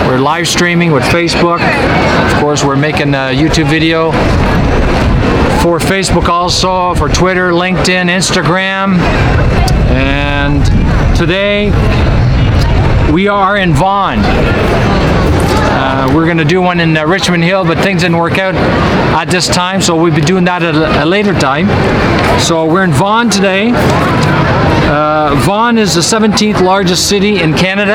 We're live streaming with Facebook. Of course, we're making a YouTube video for Facebook also, for Twitter, LinkedIn, Instagram. And today we are in Vaughan. We're going to do one in Richmond Hill, but things didn't work out at this time, so we'll be doing that at a later time. So we're in Vaughan today. Vaughan is the 17th largest city in Canada,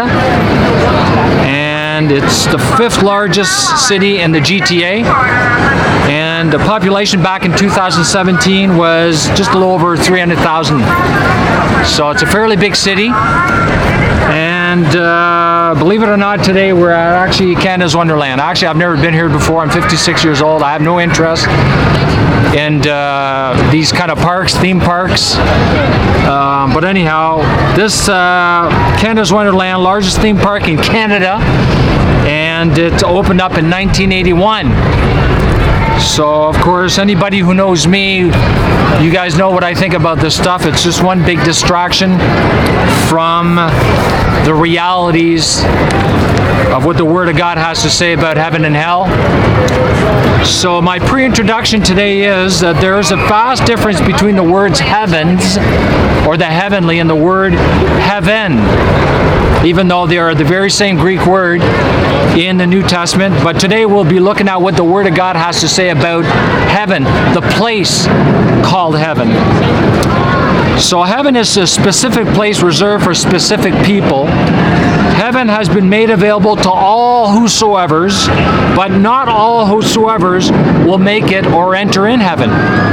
and it's the 5th largest city in the GTA. And the population back in 2017 was just a little over 300,000. So it's a fairly big city. And believe it or not, today we're at actually Canada's Wonderland. Actually, I've never been here before. I'm 56 years old. I have no interest in these kind of parks, theme parks. But anyhow, this Canada's Wonderland, largest theme park in Canada, and it opened up in 1981. So, of course, anybody who knows me, you guys know what I think about this stuff. It's just one big distraction from the realities of what the Word of God has to say about heaven and hell. So my pre-introduction today is that there is a vast difference between the words heavens, or the heavenly, and the word heaven, even though they are the very same Greek word in the New Testament. But today we'll be looking at what the Word of God has to say about heaven, the place called heaven. So heaven is a specific place reserved for specific people. Heaven has been made available to all whosoevers, but not all whosoevers will make it or enter in heaven.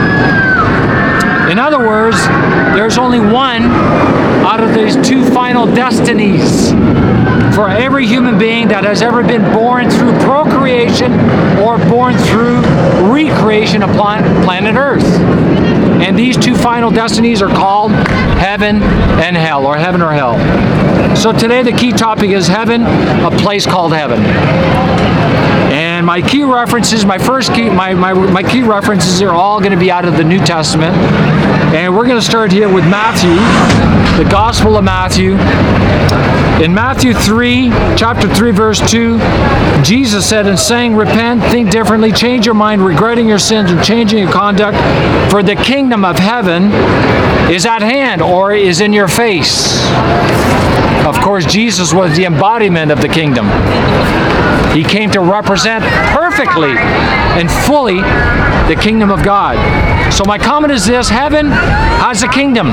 In other words, there's only one out of these two final destinies for every human being that has ever been born through procreation or born through recreation upon planet Earth. And these two final destinies are called heaven and hell, or heaven or hell. So today the key topic is heaven, a place called heaven. And my key references, my key references are all going to be out of the New Testament. And we're going to start here with Matthew, the Gospel of Matthew. In Matthew 3, chapter 3, verse 2, Jesus said, "And saying, repent, think differently, change your mind, regretting your sins and changing your conduct, for the kingdom of heaven is at hand," or is in your face. Of course, Jesus was the embodiment of the kingdom. He came to represent perfectly and fully the kingdom of God. So my comment is this: heaven has a kingdom.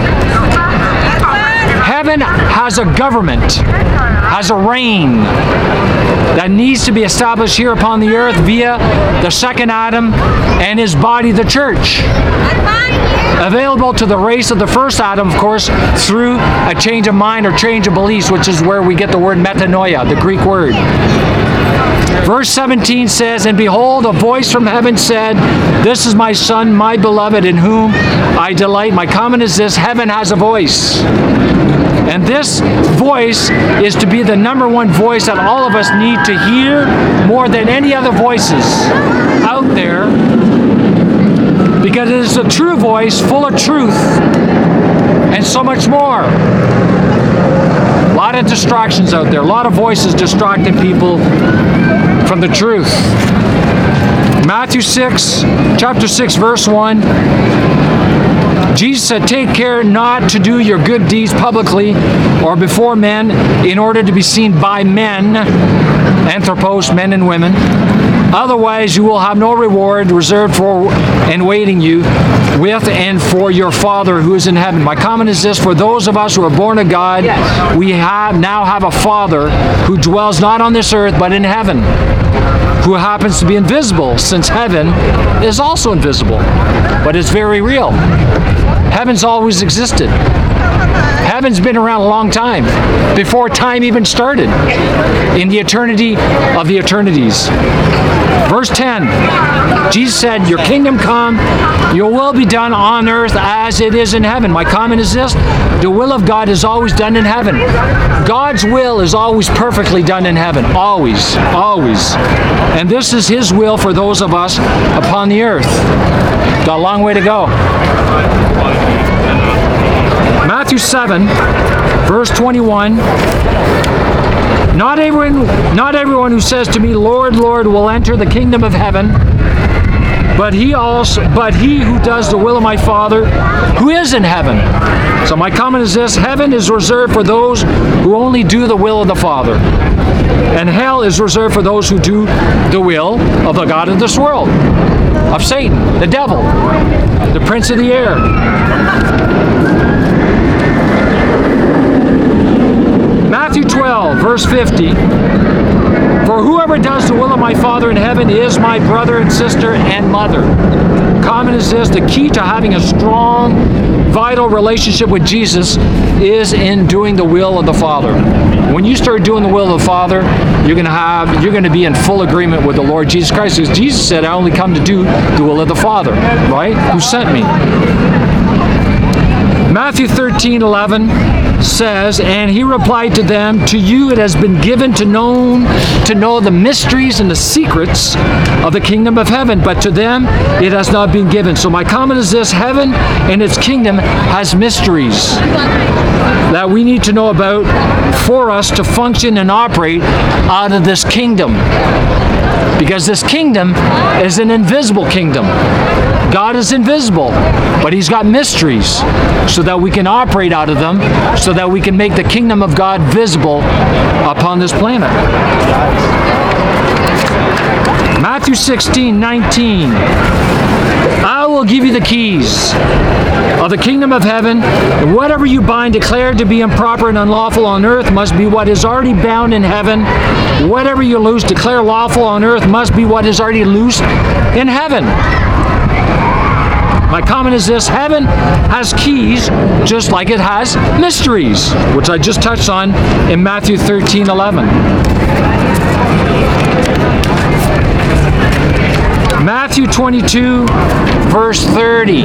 Heaven has a government, has a reign that needs to be established here upon the earth via the second Adam and his body, the church. Available to the race of the first Adam, of course, through a change of mind or change of beliefs, which is where we get the word metanoia, the Greek word. Verse 17 says, "And behold, a voice from heaven said, 'This is my Son, my beloved, in whom I delight.'" My comment is this: heaven has a voice. And this voice is to be the number one voice that all of us need to hear more than any other voices out there, because it is a true voice, full of truth, and so much more. A lot of distractions out there, a lot of voices distracting people from the truth. Matthew 6, chapter 6, verse 1. Jesus said, "Take care not to do your good deeds publicly or before men in order to be seen by men," anthropos, men and women. "Otherwise you will have no reward reserved for and waiting you with and for your Father who is in heaven." My comment is this: for those of us who are born of God, we now have a Father who dwells not on this earth but in heaven, who happens to be invisible, since heaven is also invisible, but it's very real. Heaven's always existed. Heaven's been around a long time, before time even started, in the eternity of the eternities. Verse 10, Jesus said, "Your kingdom come, your will be done on earth as it is in heaven." My comment is this: the will of God is always done in heaven. God's will is always perfectly done in heaven. Always, always. And this is His will for those of us upon the earth. Got a long way to go. Matthew 7, verse 21. Not everyone who says to me, Lord, Lord, will enter the kingdom of heaven, but he who does the will of my Father who is in heaven. So my comment is this: heaven is reserved for those who only do the will of the Father, and hell is reserved for those who do the will of the god of this world, of Satan, the devil, the prince of the air. Matthew 12, verse 50. For whoever does the will of my Father in heaven is my brother and sister and mother. Comment is this: the key to having a strong, vital relationship with Jesus is in doing the will of the Father. When you start doing the will of the Father, you're going to be in full agreement with the Lord Jesus Christ. Because Jesus said, I only come to do the will of the Father, right? Who sent me. Matthew 13:11 says, and he replied to them, to you it has been given to know the mysteries and the secrets of the kingdom of heaven, but to them it has not been given. So my comment is this: heaven and its kingdom has mysteries that we need to know about for us to function and operate out of this kingdom. Because this kingdom is an invisible kingdom. God is invisible, but He's got mysteries so that we can operate out of them, so that we can make the kingdom of God visible upon this planet. Matthew 16:19. I will give you the keys of the kingdom of heaven, and whatever you bind declared to be improper and unlawful on earth must be what is already bound in heaven. Whatever you loose declare lawful on earth must be what is already loosed in heaven. My comment is this: heaven has keys just like it has mysteries, which I just touched on in Matthew 13:11. Matthew 22, verse 30.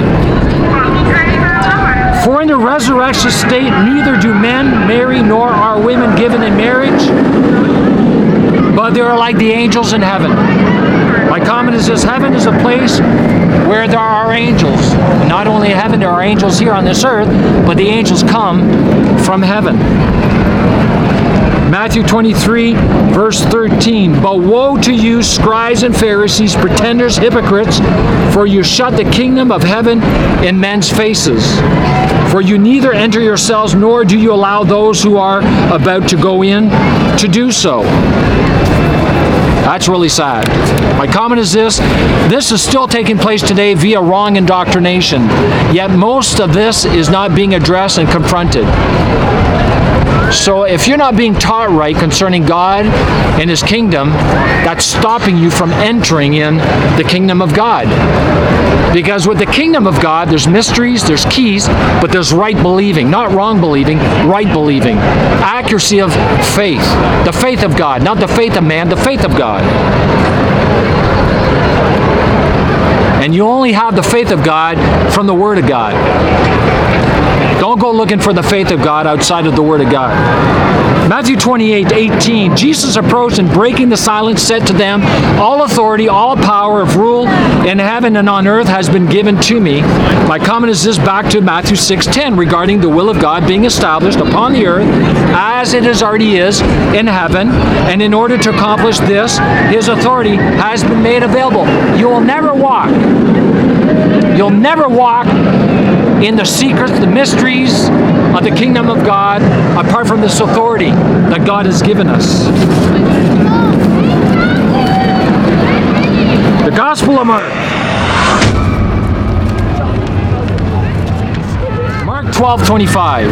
For in the resurrection state neither do men marry nor are women given in marriage, but they are like the angels in heaven. My comment is this: heaven is a place where there are angels. And not only in heaven, there are angels here on this earth, but the angels come from heaven. Matthew 23, verse 13. But woe to you, scribes and Pharisees, pretenders, hypocrites, for you shut the kingdom of heaven in men's faces. For you neither enter yourselves, nor do you allow those who are about to go in to do so. That's really sad. My comment is this: this is still taking place today via wrong indoctrination, yet most of this is not being addressed and confronted. So if you're not being taught right concerning God and His kingdom, that's stopping you from entering in the kingdom of God. Because with the kingdom of God, there's mysteries, there's keys, but there's right believing. Not wrong believing, right believing. Accuracy of faith. The faith of God, not the faith of man, the faith of God. And you only have the faith of God from the Word of God. Don't go looking for the faith of God outside of the Word of God. Matthew 28:18. Jesus approached and breaking the silence said to them, all authority, all power of rule in heaven and on earth has been given to me. My comment is this, back to Matthew 6:10 regarding the will of God being established upon the earth as it already is in heaven. And in order to accomplish this, His authority has been made available. You'll never walk in the secrets, the mysteries of the kingdom of God apart from this authority that God has given us. The Gospel of Mark. Mark 12:25.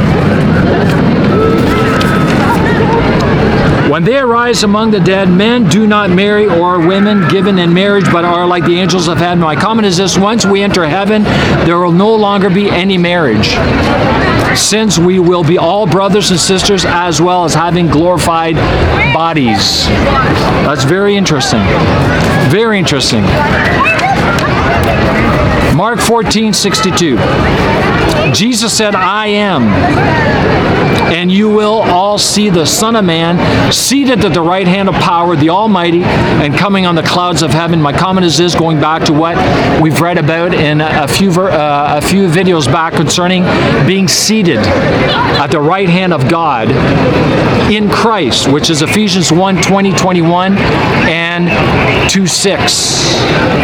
When they arise among the dead, men do not marry, or women given in marriage, but are like the angels of heaven. My comment is this: once we enter heaven, there will no longer be any marriage, since we will be all brothers and sisters, as well as having glorified bodies. That's very interesting. Very interesting. Mark 14:62. Jesus said, I am. And you will all see the Son of Man seated at the right hand of power, the Almighty, and coming on the clouds of heaven. My comment is this, going back to what we've read about in a few videos back concerning being seated at the right hand of God in Christ, which is Ephesians 1:20-21 and 2:6.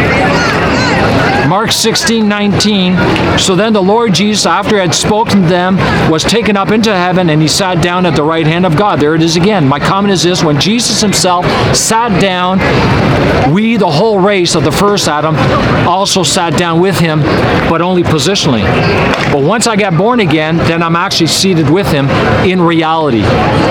Mark 16:19. So then the Lord Jesus, after he had spoken to them, was taken up into heaven, and he sat down at the right hand of God. There it is again. My comment is this: when Jesus himself sat down, we, the whole race of the first Adam, also sat down with him, but only positionally. But once I got born again, then I'm actually seated with him in reality.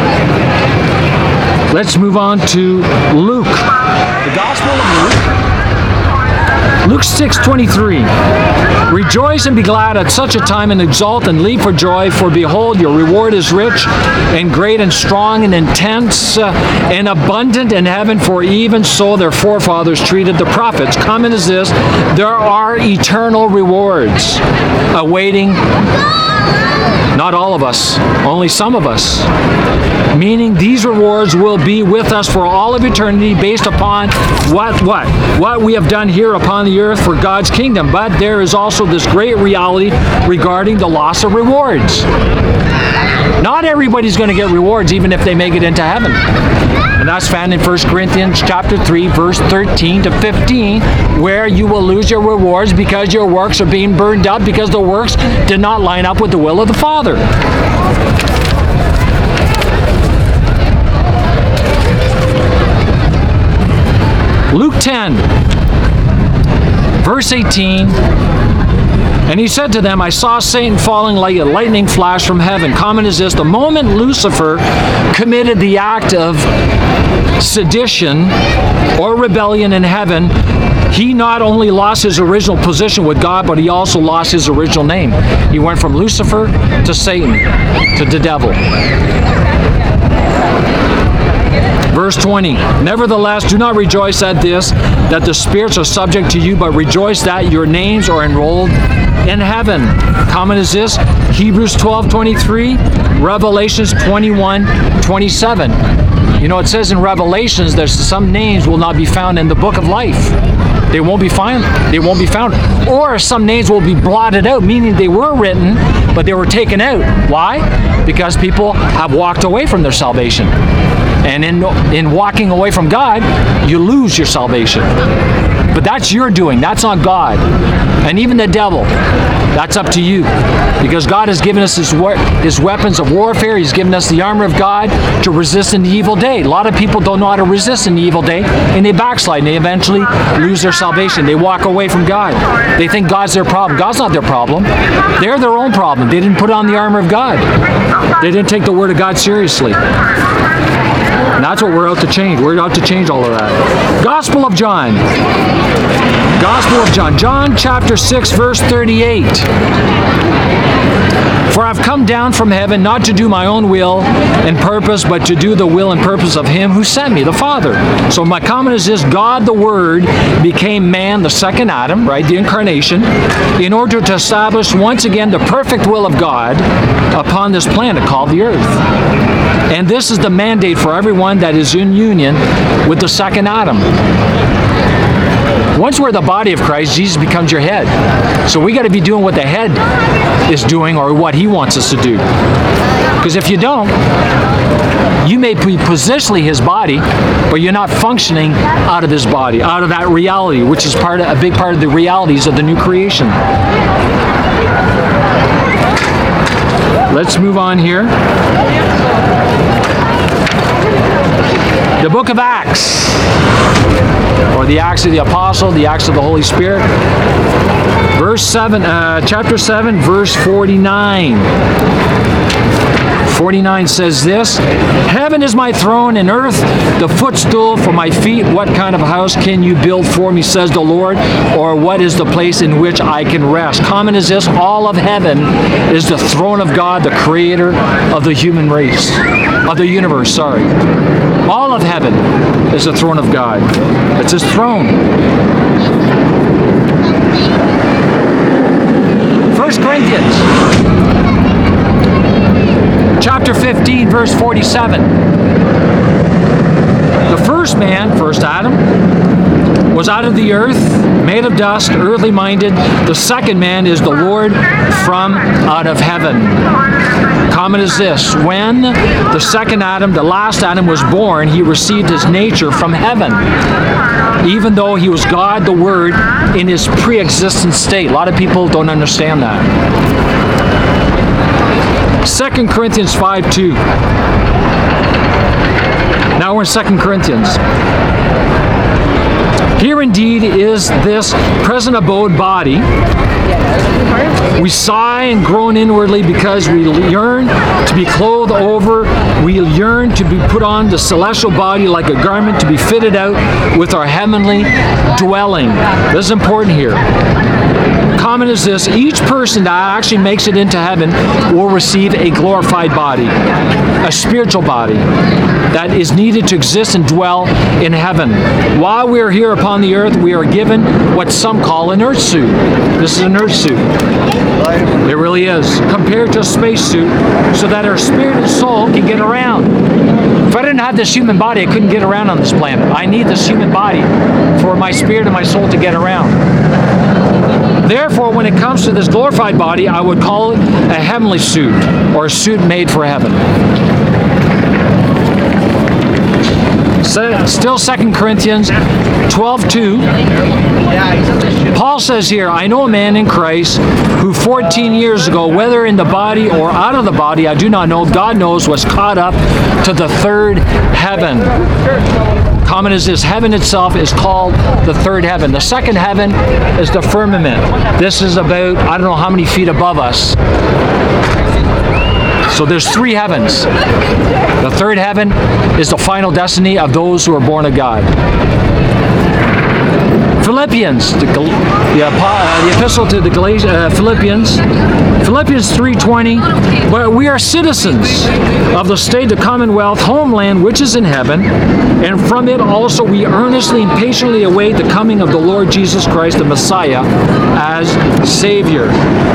Let's move on to Luke. The Gospel of Luke. Luke 6:23. Rejoice and be glad at such a time, and exult and leap for joy, for behold, your reward is rich and great and strong and intense and abundant in heaven, for even so their forefathers treated the prophets. Comment is this: there are eternal rewards awaiting not all of us, only some of us. Meaning these rewards will be with us for all of eternity based upon what we have done here upon the earth for God's kingdom. But there is also this great reality regarding the loss of rewards. Not everybody's going to get rewards even if they make it into heaven. And that's found in 1 Corinthians chapter 3, verse 13 to 15, where you will lose your rewards because your works are being burned up because the works did not line up with the will of the Father. Luke 10, verse 18. And he said to them, I saw Satan falling like a lightning flash from heaven. Comment is this: the moment Lucifer committed the act of sedition or rebellion in heaven, he not only lost his original position with God, but he also lost his original name. He went from Lucifer to Satan, to the devil. Verse 20, nevertheless, do not rejoice at this, that the spirits are subject to you, but rejoice that your names are enrolled in heaven. Comment is this: Hebrews 12:23, Revelations 21:27. You know, it says in Revelations there's some names will not be found in the book of life. They won't be found. They won't be found. Or some names will be blotted out, meaning they were written, but they were taken out. Why? Because people have walked away from their salvation. And in walking away from God, you lose your salvation. But that's your doing. That's not God. And even the devil, that's up to you. Because God has given us his weapons of warfare. He's given us the armor of God to resist in the evil day. A lot of people don't know how to resist in the evil day, and they backslide, and they eventually lose their salvation. They walk away from God. They think God's their problem. God's not their problem. They're their own problem. They didn't put on the armor of God. They didn't take the Word of God seriously. And that's what we're out to change. We're out to change all of that. Gospel of John. Gospel of John. John chapter 6, verse 38. For I've come down from heaven not to do my own will and purpose, but to do the will and purpose of him who sent me, the Father. So my comment is this: God the Word became man, the second Adam, right, the incarnation, in order to establish once again the perfect will of God upon this planet called the earth. And this is the mandate for everyone that is in union with the second Adam. Once we're the body of Christ, Jesus becomes your head. So we got to be doing what the head is doing, or what he wants us to do. Because if you don't, you may be positionally his body, but you're not functioning out of his body, out of that reality, which is a big part of the realities of the new creation. Let's move on here. The book of Acts, or the Acts of the Apostle, the Acts of the Holy Spirit. Chapter 7, verse 49. 49 says this: Heaven is my throne, and earth the footstool for my feet. What kind of house can you build for me, says the Lord? Or what is the place in which I can rest? Comment is this: all of heaven is the throne of God, the creator of the human race, of the universe, sorry. All of heaven is the throne of God. It's his throne. 1 Corinthians chapter 15, verse 47. The first man, first Adam, was out of the earth, made of dust, earthly minded. The second man is the Lord from out of heaven. Comment is this: when the second Adam, the last Adam, was born, he received his nature from heaven, even though he was God, the Word, in his pre-existent state. A lot of people don't understand that. 2 Corinthians 5:2. Now we're in 2 Corinthians. Here indeed is this present abode body. We sigh and groan inwardly because we yearn to be clothed over. We yearn to be put on the celestial body like a garment, to be fitted out with our heavenly dwelling. This is important here. Comment is this: each person that actually makes it into heaven will receive a glorified body, a spiritual body that is needed to exist and dwell in heaven. While we are here upon the earth, we are given what some call an earth suit. This is an earth suit. It really is, compared to a space suit, so that our spirit and soul can get around. If I didn't have this human body, I couldn't get around on this planet. I need this human body for my spirit and my soul to get around. Therefore, when it comes to this glorified body, I would call it a heavenly suit, or a suit made for heaven. Still 2 Corinthians 12:2. Paul says here, I know a man in Christ who 14 years ago, whether in the body or out of the body, I do not know, God knows, was caught up to the third heaven. Comment is this: heaven itself is called the third heaven. The second heaven is the firmament. This is about, I don't know how many feet above us. So there's three heavens. The third heaven is the final destiny of those who are born of God. Philippians, the epistle to the Philippians, Philippians 3:20. But we are citizens of the state, the commonwealth, homeland which is in heaven, and from it also we earnestly and patiently await the coming of the Lord Jesus Christ, the Messiah, as Savior.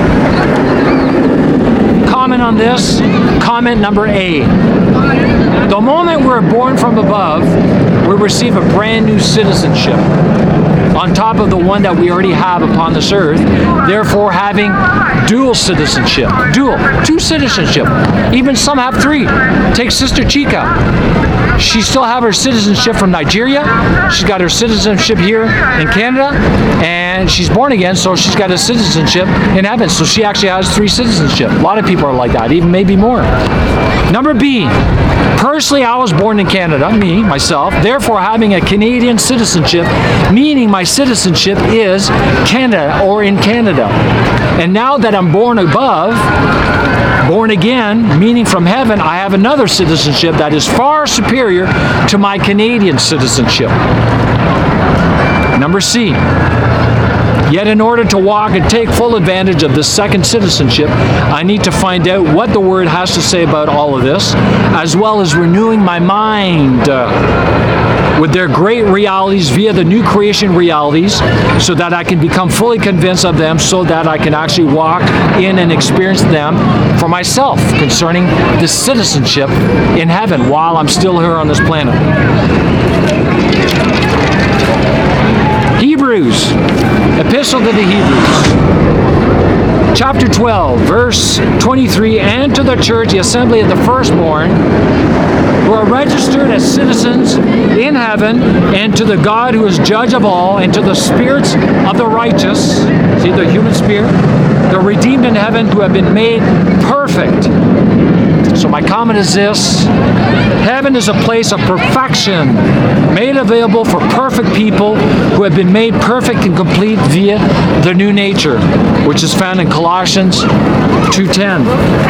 Comment on this. Comment number A. The moment we're born from above, we receive a brand new citizenship on top of the one that we already have upon this earth, therefore having dual citizenship. Two citizenship. Even some have three. Take Sister Chica. She still have her citizenship from Nigeria. She's got her citizenship here in Canada, and she's born again, so she's got a citizenship in heaven. So she actually has three citizenship. A lot of people are like that, even maybe more. Number B. Personally, I was born in Canada, myself, therefore having a Canadian citizenship, meaning my citizenship is Canada or in Canada. And now that I'm born above, born again, meaning from heaven, I have another citizenship that is far superior to my Canadian citizenship. Number C. Yet in order to walk and take full advantage of this second citizenship, I need to find out what the Word has to say about all of this, as well as renewing my mind with their great realities via the new creation realities, so that I can become fully convinced of them, so that I can actually walk in and experience them for myself concerning this citizenship in heaven while I'm still here on this planet. Hebrews, Epistle to the Hebrews, chapter 12, verse 23, and to the church, the assembly of the firstborn, who are registered as citizens in heaven, and to the God who is judge of all, and to the spirits of the righteous, see the human spirit, the redeemed in heaven, who have been made perfect. So my comment is this: heaven is a place of perfection, made available for perfect people who have been made perfect and complete via the new nature, which is found in Colossians 2:10.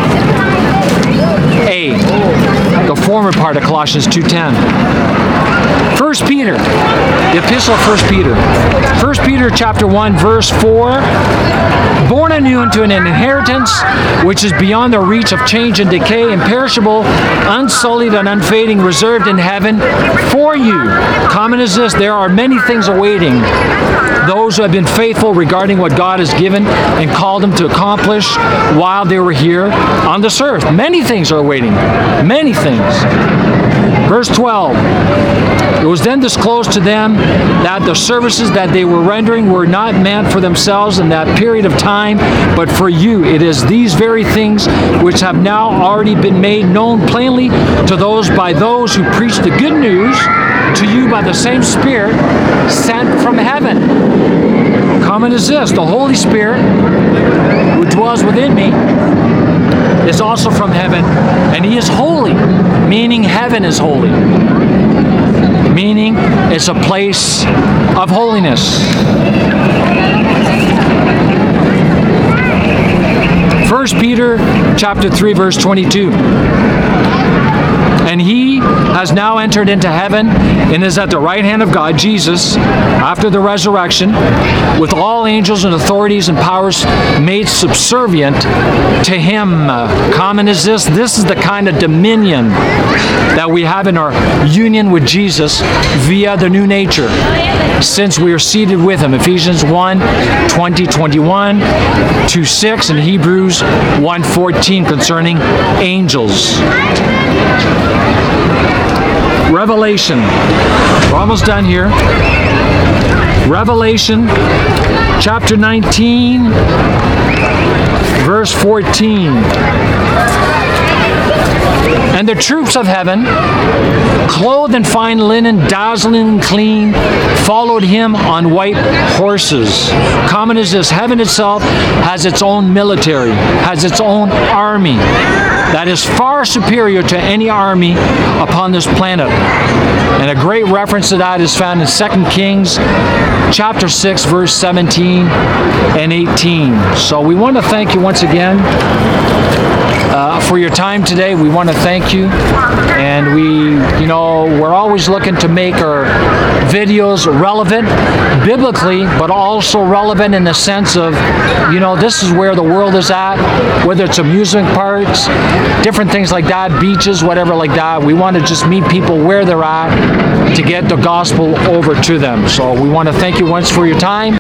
A, the former part of Colossians 2:10. 1 Peter, the epistle of 1 Peter. 1 Peter chapter 1, verse 4. Born anew into an inheritance which is beyond the reach of change and decay, imperishable, unsullied, and unfading, reserved in heaven for you. Common is this: there are many things awaiting those who have been faithful regarding what God has given and called them to accomplish while they were here on this earth. Many things are awaiting. Many things. Verse 12. It was then disclosed to them that the services that they were rendering were not meant for themselves in that period of time, but for you. It is these very things which have now already been made known plainly to those by those who preach the good news to you by the same Spirit sent from heaven. Common is this: the Holy Spirit who dwells within me is also from heaven, and He is holy, meaning heaven is holy, meaning it's a place of holiness. 1 Peter chapter 3, verse 22. And He has now entered into heaven and is at the right hand of God, Jesus, after the resurrection, with all angels and authorities and powers made subservient to Him. Common is this: this is the kind of dominion that we have in our union with Jesus via the new nature, since we are seated with Him. Ephesians 1, 20, 21, 2:6, and Hebrews 1:14 concerning angels. Revelation. We're almost done here. Revelation chapter 19, verse 14. And the troops of heaven, clothed in fine linen, dazzling clean, followed Him on white horses. Common is this: heaven itself has its own military, has its own army that is far superior to any army upon this planet. And a great reference to that is found in 2 Kings chapter 6, verse 17 and 18. So we want to thank you once again for your time today. We want to thank you, and we're always looking to make our videos relevant biblically, but also relevant in the sense of, this is where the world is at, whether it's amusement parks, different things like that, beaches, whatever like that. We want to just meet people where they're at to get the gospel over to them. So we want to thank you once for your time.